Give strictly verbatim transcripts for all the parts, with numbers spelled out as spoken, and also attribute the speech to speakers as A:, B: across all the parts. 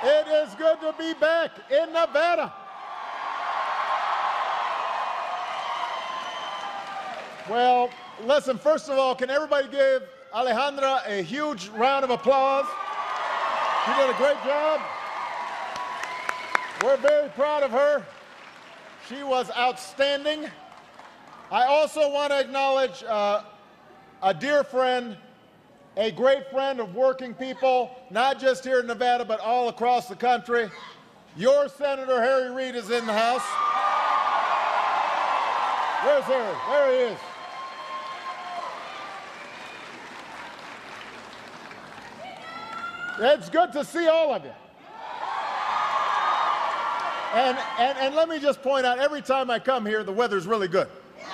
A: It is good to be back in Nevada. Well, listen, first of all, can everybody give Alejandra a huge round of applause? She did a great job. We're very proud of her. She was outstanding. I also want to acknowledge uh, a dear friend, a great friend of working people, not just here in Nevada, but all across the country. Your Senator Harry Reid is in the House. Where's Harry? There he is. It's good to see all of you. And, and, and let me just point out, every time I come here, the weather's really good.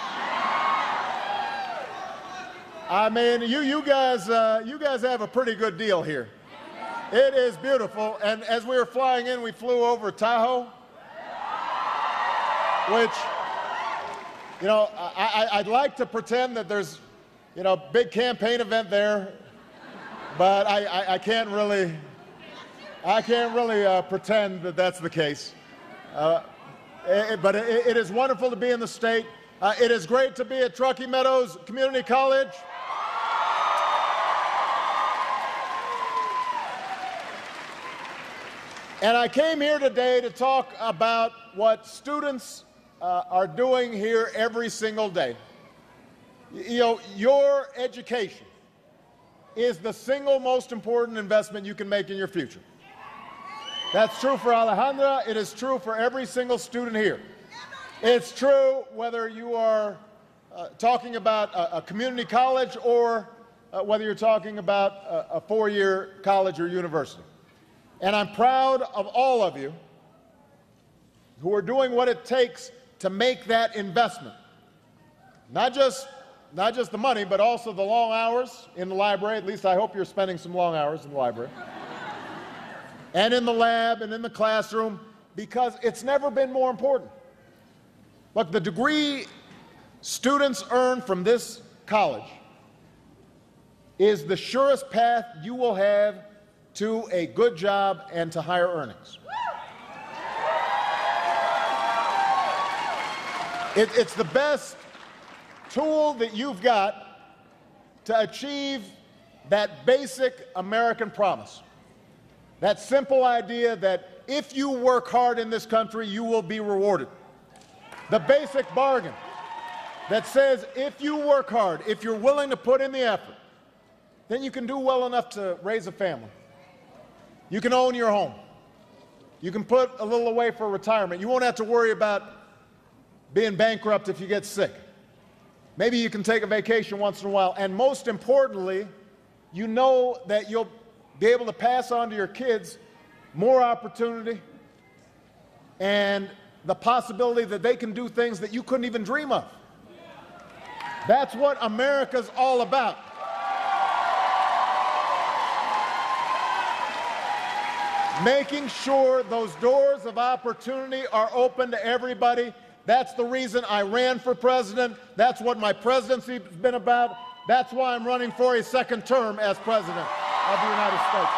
A: I mean, you, you, guys, uh, you guys have a pretty good deal here. It is beautiful. And as we were flying in, we flew over Tahoe, which, you know, I, I, I'd like to pretend that there's, you know, big campaign event there, but I, I, I can't really, I can't really uh, pretend that that's the case. Uh, it, but it, it is wonderful to be in the state. Uh, it is great to be at Truckee Meadows Community College. And I came here today to talk about what students uh, are doing here every single day. You know, your education is the single most important investment you can make in your future. That's true for Alejandra. It is true for every single student here. It's true whether you are uh, talking about a, a community college or uh, whether you're talking about a, a four-year college or university. And I'm proud of all of you who are doing what it takes to make that investment. Not just, not just the money, but also the long hours in the library. At least I hope you're spending some long hours in the library. And in the lab and in the classroom, because it's never been more important. Look, the degree students earn from this college is the surest path you will have to a good job and to higher earnings. It, it's the best tool that you've got to achieve that basic American promise. That simple idea that if you work hard in this country, you will be rewarded. The basic bargain that says if you work hard, if you're willing to put in the effort, then you can do well enough to raise a family. You can own your home. You can put a little away for retirement. You won't have to worry about being bankrupt if you get sick. Maybe you can take a vacation once in a while. And most importantly, you know that you'll be able to pass on to your kids more opportunity and the possibility that they can do things that you couldn't even dream of. That's what America's all about. Making sure those doors of opportunity are open to everybody. That's the reason I ran for president. That's what my presidency's been about. That's why I'm running for a second term as president of the United States.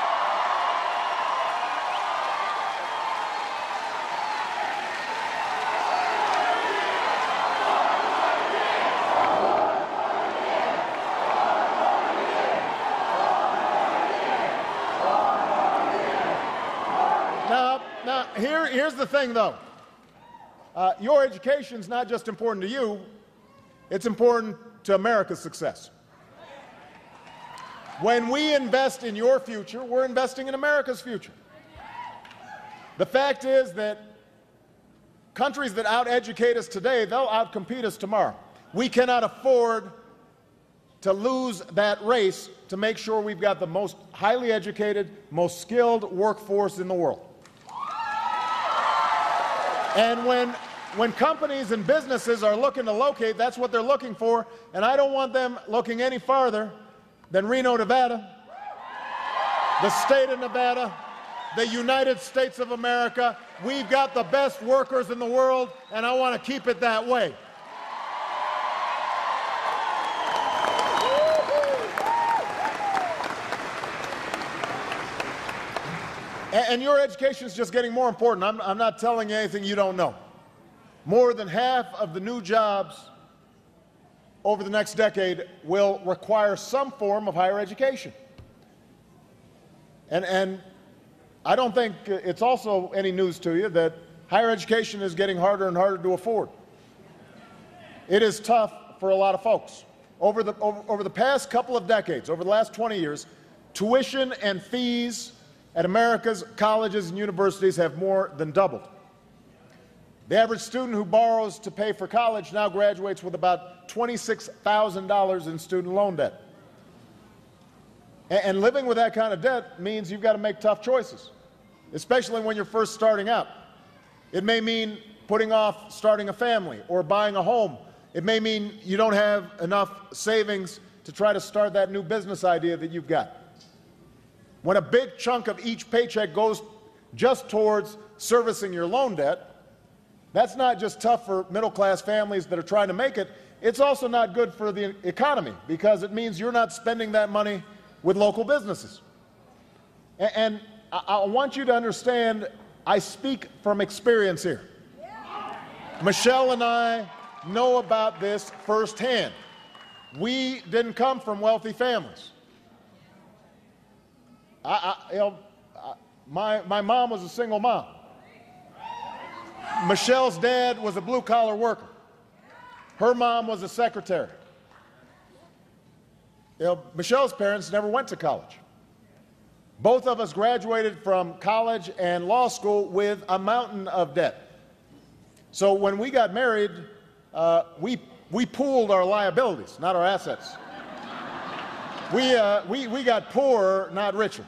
A: Now, now here, here's the thing, though. Uh, your education is not just important to you, it's important to America's success. When we invest in your future, we're investing in America's future. The fact is that countries that out-educate us today, they'll out-compete us tomorrow. We cannot afford to lose that race to make sure we've got the most highly educated, most skilled workforce in the world. And when, when companies and businesses are looking to locate, that's what they're looking for, and I don't want them looking any farther than Reno, Nevada, the state of Nevada, the United States of America. We've got the best workers in the world, and I want to keep it that way. And your education is just getting more important. I'm, I'm not telling you anything you don't know. More than half of the new jobs over the next decade will require some form of higher education. And, and I don't think it's also any news to you that higher education is getting harder and harder to afford. It is tough for a lot of folks. Over the, over, over the past couple of decades, over the last twenty years, tuition and fees at America's colleges and universities have more than doubled. The average student who borrows to pay for college now graduates with about twenty-six thousand dollars in student loan debt. And living with that kind of debt means you've got to make tough choices, especially when you're first starting out. It may mean putting off starting a family or buying a home. It may mean you don't have enough savings to try to start that new business idea that you've got. When a big chunk of each paycheck goes just towards servicing your loan debt, that's not just tough for middle-class families that are trying to make it, it's also not good for the economy because it means you're not spending that money with local businesses. And, and I, I want you to understand, I speak from experience here. Michelle and I know about this firsthand. We didn't come from wealthy families. I, I, you know, my, my mom was a single mom. Michelle's dad was a blue-collar worker. Her mom was a secretary. You know, Michelle's parents never went to college. Both of us graduated from college and law school with a mountain of debt. So when we got married, uh, we, we pooled our liabilities, not our assets. We, uh, we, we got poorer, not richer.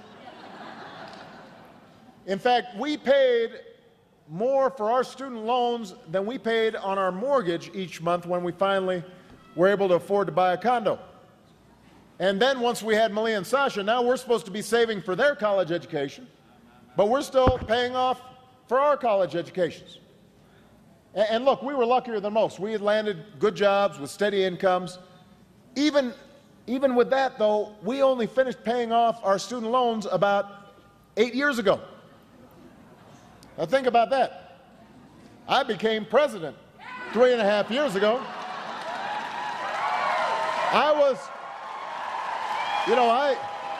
A: In fact, we paid more for our student loans than we paid on our mortgage each month when we finally were able to afford to buy a condo. And then once we had Malia and Sasha, now we're supposed to be saving for their college education, but we're still paying off for our college educations. And, and look, we were luckier than most. We had landed good jobs with steady incomes. Even Even with that, though, we only finished paying off our student loans about eight years ago. Now think about that. I became president three and a half years ago. I was, you know, I,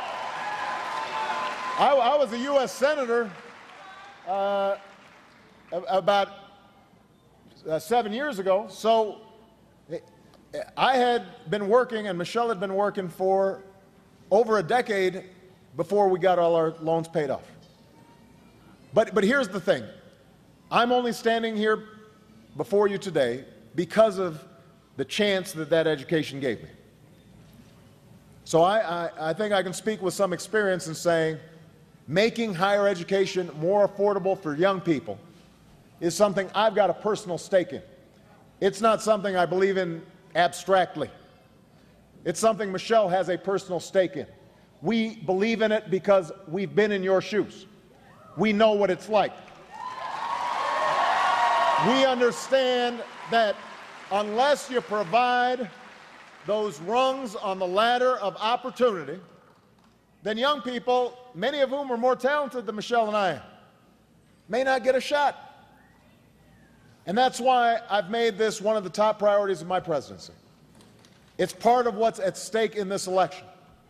A: I, I was a U S senator uh, about uh, seven years ago, so I had been working, and Michelle had been working for over a decade before we got all our loans paid off. But, but here's the thing. I'm only standing here before you today because of the chance that that education gave me. So I, I, I think I can speak with some experience in saying making higher education more affordable for young people is something I've got a personal stake in. It's not something I believe in abstractly. It's something Michelle has a personal stake in. We believe in it because we've been in your shoes. We know what it's like. We understand that unless you provide those rungs on the ladder of opportunity, then young people, many of whom are more talented than Michelle and I, may not get a shot. And that's why I've made this one of the top priorities of my presidency. It's part of what's at stake in this election.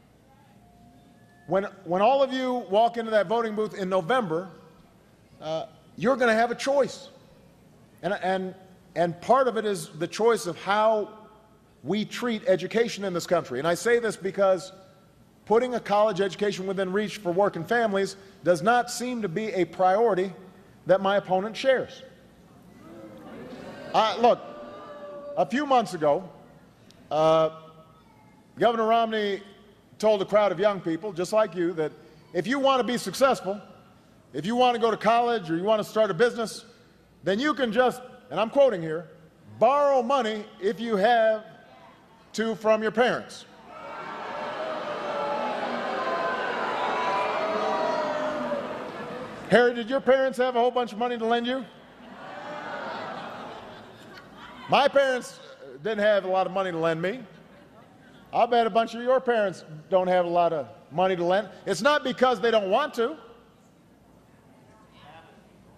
A: When, when all of you walk into that voting booth in November, uh, you're going to have a choice. And, and, and part of it is the choice of how we treat education in this country. And I say this because putting a college education within reach for working families does not seem to be a priority that my opponent shares. Uh, look, a few months ago, uh, Governor Romney told a crowd of young people, just like you, that if you want to be successful, if you want to go to college or you want to start a business, then you can just, and I'm quoting here, borrow money if you have to from your parents. Harry, did your parents have a whole bunch of money to lend you? My parents didn't have a lot of money to lend me. I'll bet a bunch of your parents don't have a lot of money to lend. It's not because they don't want to.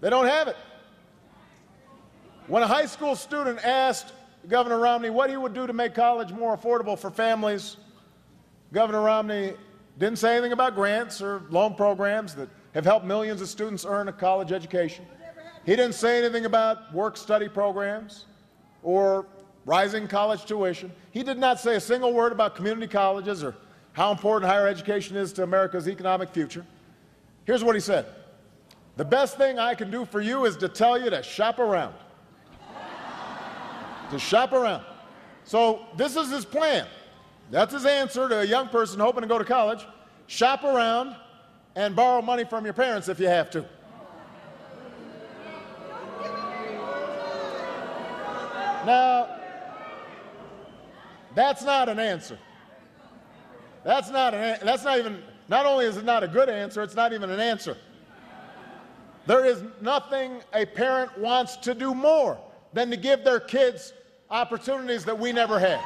A: They don't have it. When a high school student asked Governor Romney what he would do to make college more affordable for families, Governor Romney didn't say anything about grants or loan programs that have helped millions of students earn a college education. He didn't say anything about work-study programs or rising college tuition. He did not say a single word about community colleges or how important higher education is to America's economic future. Here's what he said. The best thing I can do for you is to tell you to shop around. To shop around. So this is his plan. That's his answer to a young person hoping to go to college. Shop around and borrow money from your parents if you have to. Now, that's not an answer. That's not an, that's not even, not only is it not a good answer, it's not even an answer. There is nothing a parent wants to do more than to give their kids opportunities that we never had.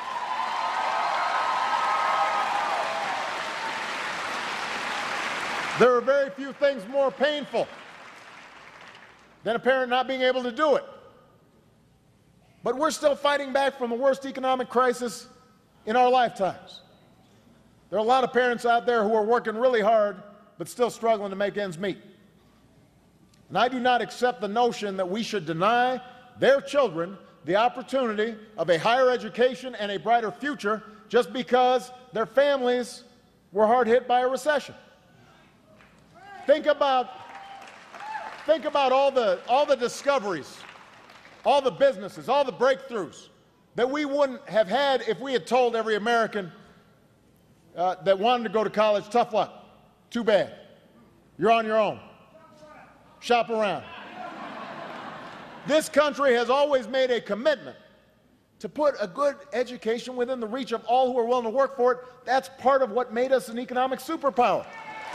A: There are very few things more painful than a parent not being able to do it. But we're still fighting back from the worst economic crisis in our lifetimes. There are a lot of parents out there who are working really hard but still struggling to make ends meet. And I do not accept the notion that we should deny their children the opportunity of a higher education and a brighter future just because their families were hard hit by a recession. Think about, think about all the, all the discoveries, all the businesses, all the breakthroughs that we wouldn't have had if we had told every American uh, that wanted to go to college, tough luck, too bad, you're on your own, shop around. This country has always made a commitment to put a good education within the reach of all who are willing to work for it. That's part of what made us an economic superpower.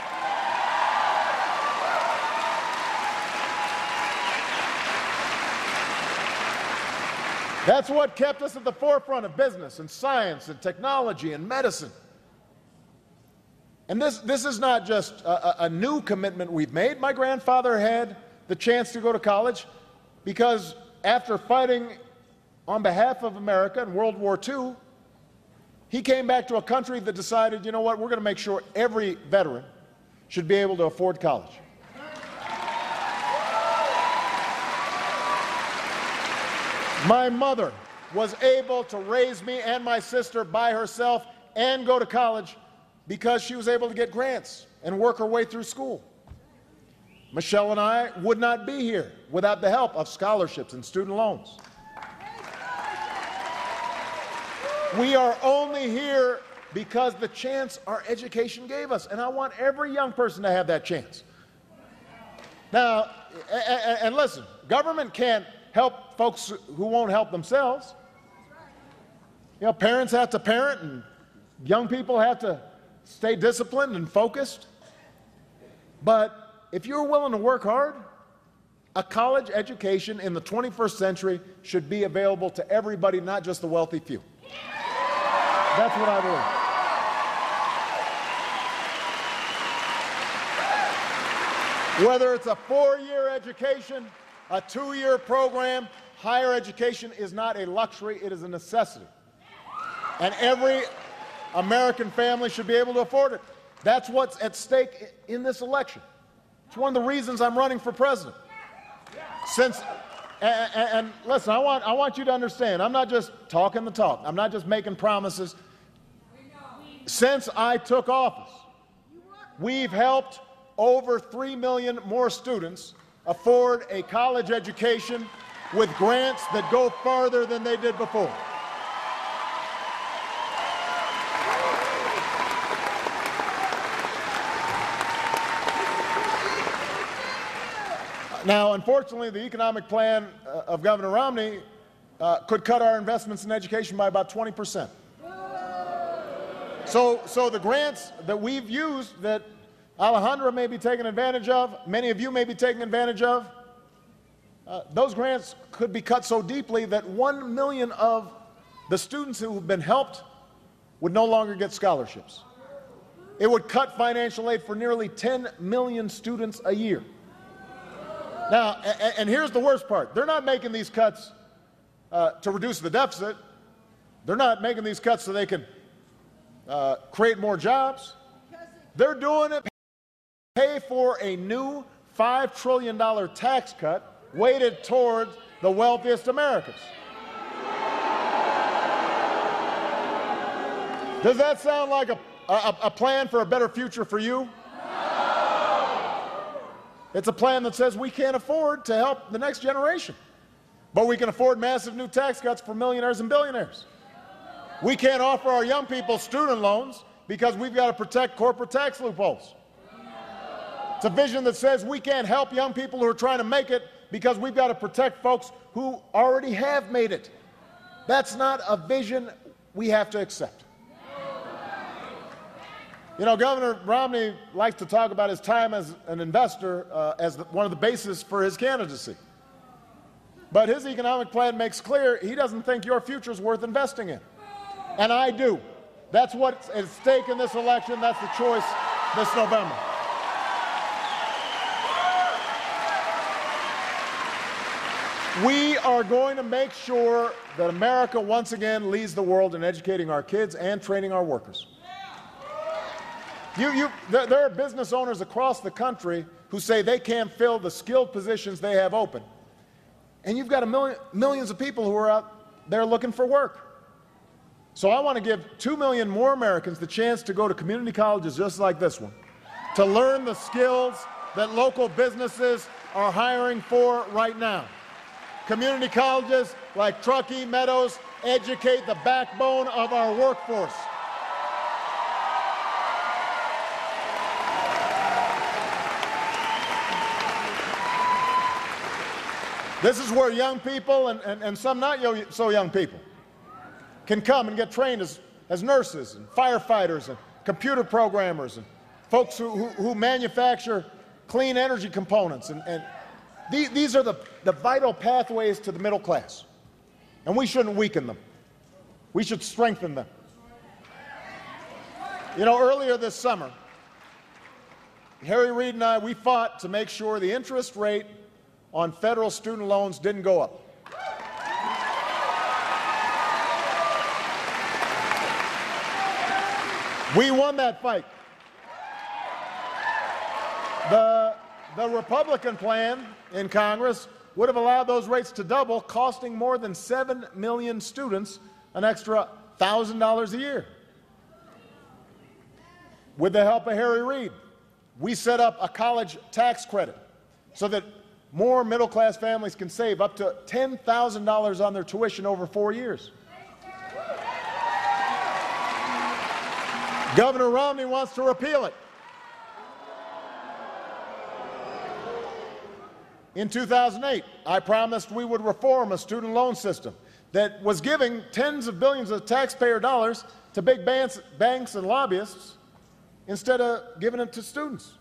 A: That's what kept us at the forefront of business and science and technology and medicine. And this, this is not just a, a new commitment we've made. My grandfather had the chance to go to college because after fighting on behalf of America in World War Two, he came back to a country that decided, you know what, we're going to make sure every veteran should be able to afford college. My mother was able to raise me and my sister by herself and go to college because she was able to get grants and work her way through school. Michelle and I would not be here without the help of scholarships and student loans. We are only here because the chance our education gave us, and I want every young person to have that chance. Now, and listen, government can't help folks who won't help themselves. You know, parents have to parent, and young people have to stay disciplined and focused. But if you're willing to work hard, a college education in the twenty-first century should be available to everybody, not just the wealthy few. That's what I believe. Whether it's a four-year education, a two-year program, higher education is not a luxury, it is a necessity. And every American family should be able to afford it. That's what's at stake in this election. It's one of the reasons I'm running for president. Since, and, and, and listen, I want, I want you to understand, I'm not just talking the talk. I'm not just making promises. Since I took office, we've helped over three million more students afford a college education with grants that go farther than they did before. Now, unfortunately, the economic plan uh, of Governor Romney uh, could cut our investments in education by about twenty percent. So, so the grants that we've used that Alejandra may be taking advantage of, many of you may be taking advantage of, uh, those grants could be cut so deeply that one million of the students who have been helped would no longer get scholarships. It would cut financial aid for nearly ten million students a year. Now, and, and here's the worst part. They're not making these cuts uh, to reduce the deficit. They're not making these cuts so they can uh, create more jobs. They're doing it to pay for a new five trillion dollar tax cut weighted towards the wealthiest Americans. Does that sound like a, a, a plan for a better future for you? It's a plan that says we can't afford to help the next generation, but we can afford massive new tax cuts for millionaires and billionaires. We can't offer our young people student loans because we've got to protect corporate tax loopholes. It's a vision that says we can't help young people who are trying to make it because we've got to protect folks who already have made it. That's not a vision we have to accept. You know, Governor Romney likes to talk about his time as an investor uh, as the, one of the bases for his candidacy. But his economic plan makes clear he doesn't think your future is worth investing in. And I do. That's what's at stake in this election. That's the choice this November. We are going to make sure that America once again leads the world in educating our kids and training our workers. You, you, there, there are business owners across the country who say they can't fill the skilled positions they have open. And you've got a million, millions of people who are out there looking for work. So I want to give two million more Americans the chance to go to community colleges just like this one, to learn the skills that local businesses are hiring for right now. Community colleges like Truckee Meadows educate the backbone of our workforce. This is where young people, and, and, and some not so young people, can come and get trained as, as nurses and firefighters and computer programmers and folks who, who, who manufacture clean energy components. And, and these, these are the, the vital pathways to the middle class. And we shouldn't weaken them. We should strengthen them. You know, earlier this summer, Harry Reid and I, we fought to make sure the interest rate on federal student loans didn't go up. We won that fight. The, the Republican plan in Congress would have allowed those rates to double, costing more than seven million students an extra one thousand dollars a year. With the help of Harry Reid, we set up a college tax credit so that more middle-class families can save up to ten thousand dollars on their tuition over four years. Governor Romney wants to repeal it. In two thousand eight, I promised we would reform a student loan system that was giving tens of billions of taxpayer dollars to big banks, banks and lobbyists instead of giving it to students.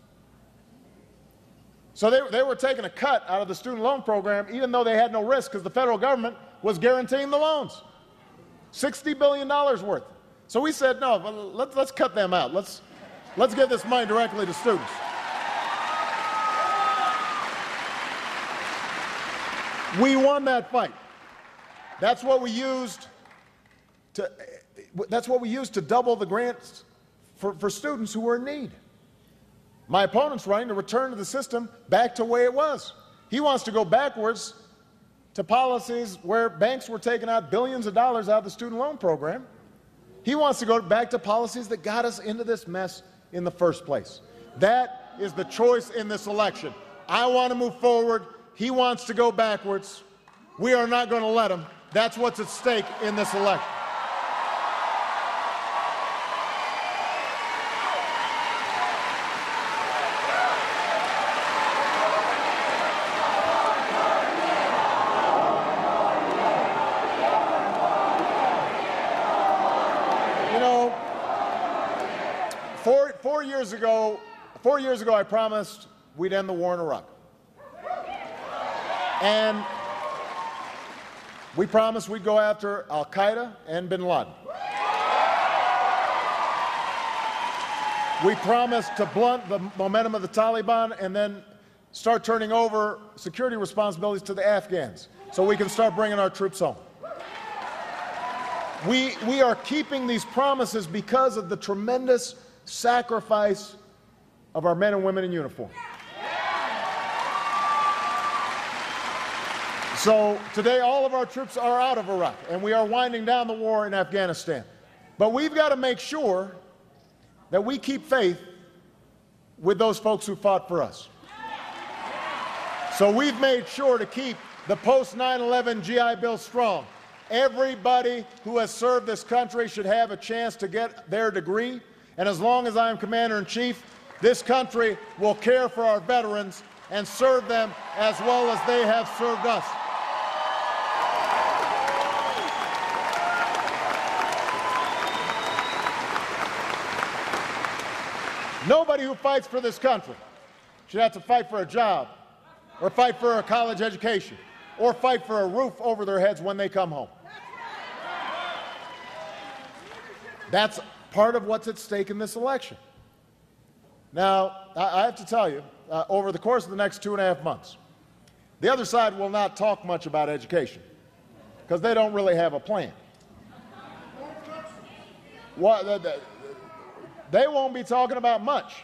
A: So they, they were taking a cut out of the student loan program even though they had no risk because the federal government was guaranteeing the loans, sixty billion dollars worth. So we said, no, let's, let's cut them out. Let's, let's give this money directly to students. We won that fight. That's what we used to, that's what we used to double the grants for, for students who were in need. My opponent's running to return to the system back to the way it was. He wants to go backwards to policies where banks were taking out billions of dollars out of the student loan program. He wants to go back to policies that got us into this mess in the first place. That is the choice in this election. I want to move forward. He wants to go backwards. We are not going to let him. That's what's at stake in this election. Four, four years ago, four years ago, I promised we'd end the war in Iraq. And we promised we'd go after al-Qaeda and bin Laden. We promised to blunt the momentum of the Taliban and then start turning over security responsibilities to the Afghans so we can start bringing our troops home. We, we are keeping these promises because of the tremendous sacrifice of our men and women in uniform. So today, all of our troops are out of Iraq, and we are winding down the war in Afghanistan. But we've got to make sure that we keep faith with those folks who fought for us. So we've made sure to keep the post nine eleven G I Bill strong. Everybody who has served this country should have a chance to get their degree. And as long as I am Commander-in-Chief, this country will care for our veterans and serve them as well as they have served us. Nobody who fights for this country should have to fight for a job or fight for a college education or fight for a roof over their heads when they come home. That's part of what's at stake in this election. Now, I have to tell you, uh, over the course of the next two and a half months, the other side will not talk much about education because they don't really have a plan. What, they won't be talking about much,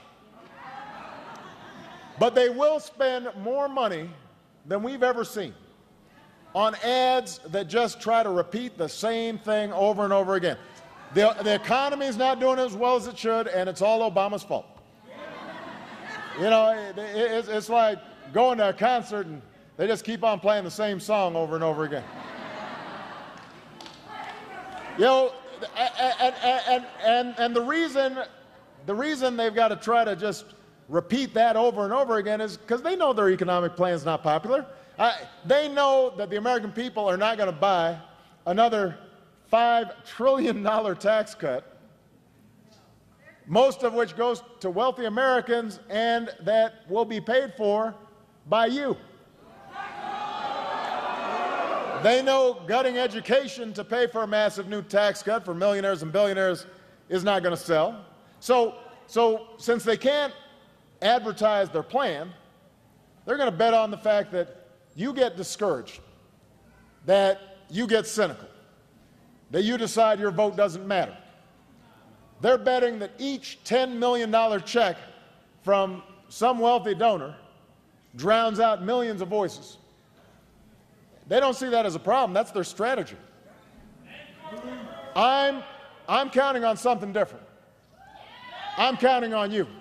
A: but they will spend more money than we've ever seen on ads that just try to repeat the same thing over and over again. The, the economy is not doing as well as it should, and it's all Obama's fault. You know, it, it, it's, it's like going to a concert and they just keep on playing the same song over and over again. You know, and, and, and, and the reason, the reason they've got to try to just repeat that over and over again is because they know their economic plan is not popular. Uh, they know that the American people are not going to buy another five trillion dollar tax cut, most of which goes to wealthy Americans and that will be paid for by you. They know gutting education to pay for a massive new tax cut for millionaires and billionaires is not going to sell. So, so since they can't advertise their plan, they're going to bet on the fact that you get discouraged, that you get cynical, that you decide your vote doesn't matter. They're betting that each ten million dollar check from some wealthy donor drowns out millions of voices. They don't see that as a problem. That's their strategy. I'm, I'm counting on something different. I'm counting on you.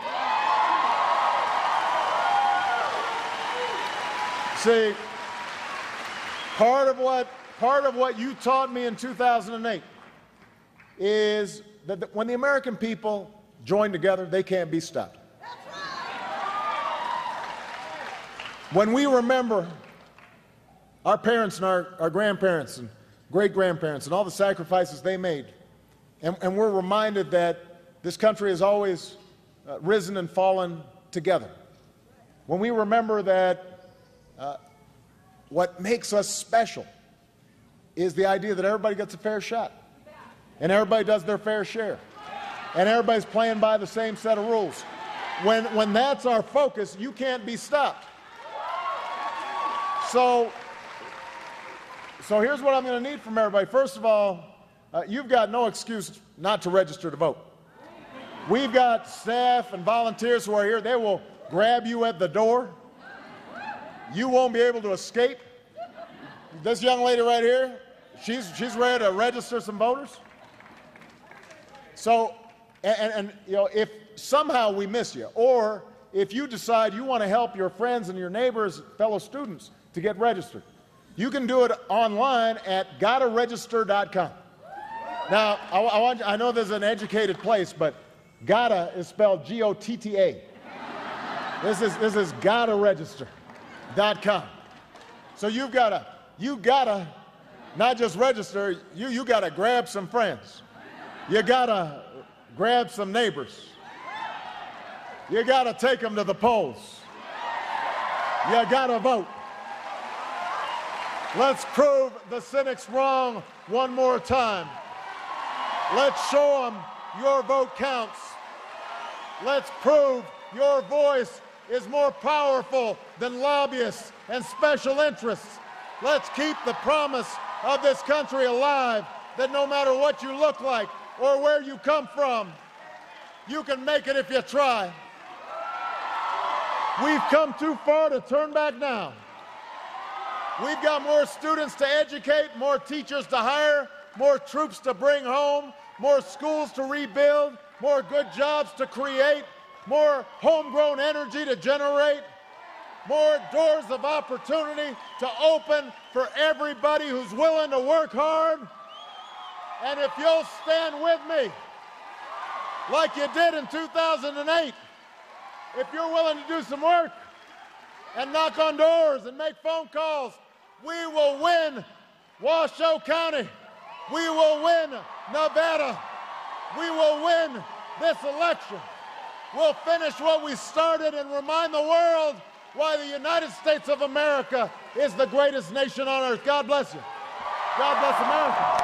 A: See, part of what Part of what you taught me in two thousand eight is that when the American people join together, they can't be stopped. When we remember our parents and our, our grandparents and great-grandparents and all the sacrifices they made, and, and we're reminded that this country has always uh, risen and fallen together. When we remember that uh, what makes us special is the idea that everybody gets a fair shot, and everybody does their fair share, and everybody's playing by the same set of rules. When, when that's our focus, you can't be stopped. So, so here's what I'm going to need from everybody. First of all, uh, you've got no excuse not to register to vote. We've got staff and volunteers who are here. They will grab you at the door. You won't be able to escape. This young lady right here, she's, she's ready to register some voters. So, and, and you know, if somehow we miss you, or if you decide you want to help your friends and your neighbors, fellow students, to get registered, you can do it online at gotta register dot com. Now, I, I, want, I know there's an educated place, but gotta is spelled G O T T A. This is, this is gotta register dot com. So you've got to You gotta not just register, you, you gotta grab some friends. You gotta grab some neighbors. You gotta take them to the polls. You gotta vote. Let's prove the cynics wrong one more time. Let's show them your vote counts. Let's prove your voice is more powerful than lobbyists and special interests. Let's keep the promise of this country alive, that no matter what you look like or where you come from, you can make it if you try. We've come too far to turn back now. We've got more students to educate, more teachers to hire, more troops to bring home, more schools to rebuild, more good jobs to create, more homegrown energy to generate, more doors of opportunity to open for everybody who's willing to work hard. And if you'll stand with me, like you did in two thousand eight, if you're willing to do some work and knock on doors and make phone calls, we will win Washoe County. We will win Nevada. We will win this election. We'll finish what we started and remind the world why the United States of America is the greatest nation on earth. God bless you. God bless America.